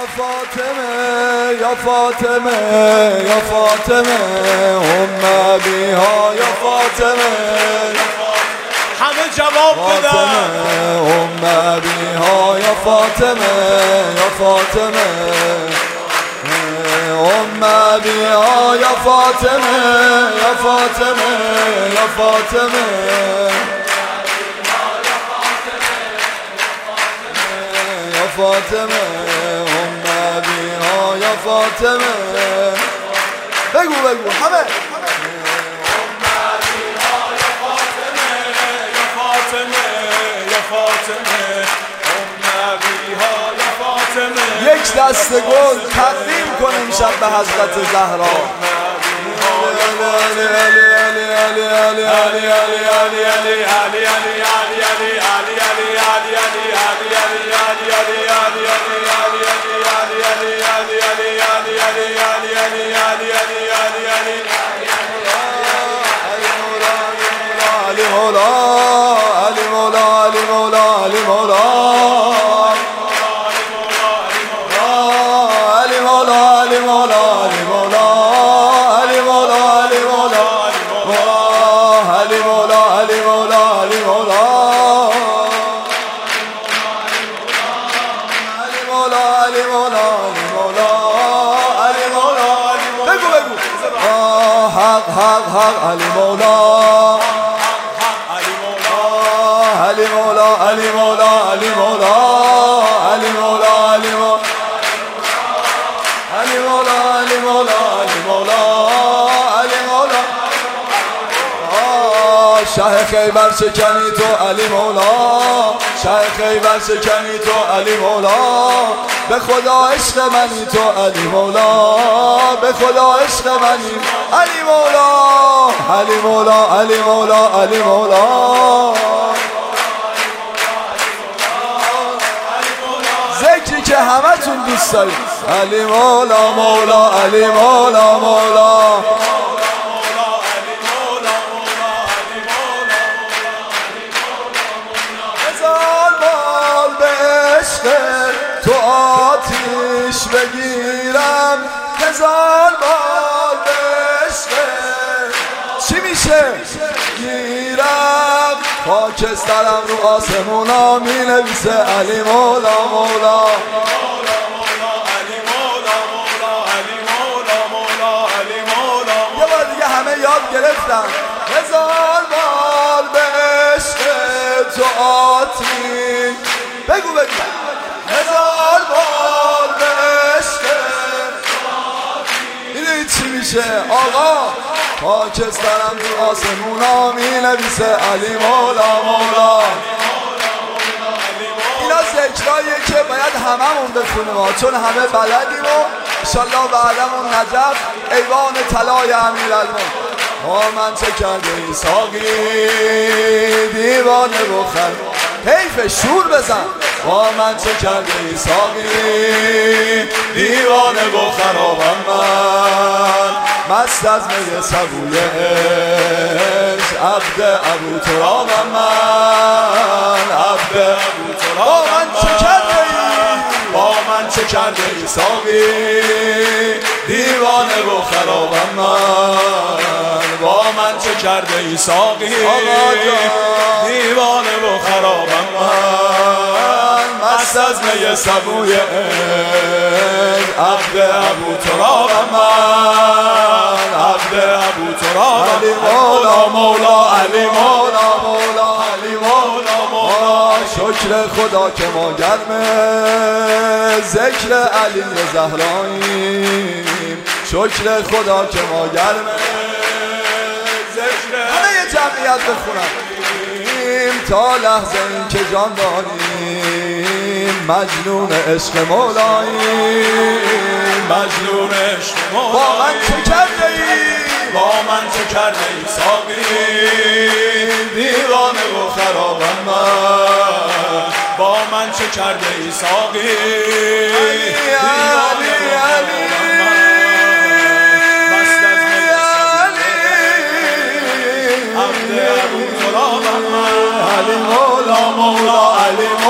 فاطمه یا فاطمه یا فاطمه ام بیها یا فاطمه همه جواب بدن ام بیها یا فاطمه یا فاطمه ام بیها یا فاطمه یا فاطمه یا فاطمه یا فاطمه ام بیها یا فاطمه بگو بگو همه یک دست گل تقدیم کنیم شب به حضرت زهرا علی مولا علی مولا علی مولا علی مولا علی مولا علی مولا علی مولا علی مولا علی مولا علی مولا شه خیبر شکنی تو علی مولا شه خیبر شکنی تو علی مولا به خدا عشق منی تو علی مولا به خدا عشق منی علی مولا علی مولا علی مولا علی مولا ذکری که همه تون دوست دارید علی مولا مولا علی مولا مولا هزار بال به عشق تو آتیش بگیرم هزار بال به عشق چی میشه؟ گیرم خاکسترم رو آسمونا می نویسه علی مولا مولا یه بار دیگه همه یاد گرفتن هزار بال به عشق تو آتیش بگو بگو هزار بال به عشق میدونی چی میشه آقا خاکسترم تو آسمونا می نویسه علی مولا مولا اینا ذکراییه که باید هممون بخونیم چون همه بلدیم و انشالله بعدمون نجف ایوان طلای امیرالمومنین با من چه کرده ای ساقی دیوانه بخر حیف شور بزن با من چه کرده ای ساقی دیوانه بخرابم من مست از می سبوی عشق عبد ابو ترابم من عبد ابو ترابم با من چه کرده ای با من چه کرده ای ساقی دیوانه بخرابم من با من چه کرده ای ساقی دیوانه بخرابم من مست از می سبوی عشق عبد ابو ترابم من عبد ابو ترابم علی مولا مولا علی مولا مولا علی مولا مولا شکر خدا که ما گرم ذکر علی زهراییم شکر خدا که ما گرم ذکر همه جمعیت بخونم تا لحظه این که جان داریم مجنون عشق مولاییم مجنون عشق مولاییم با من چه کرده ای با من چه کرده ای ساقی دیوانه و خرابم من با من چه کرده ای ساقی علی علی علی مولا مولا علی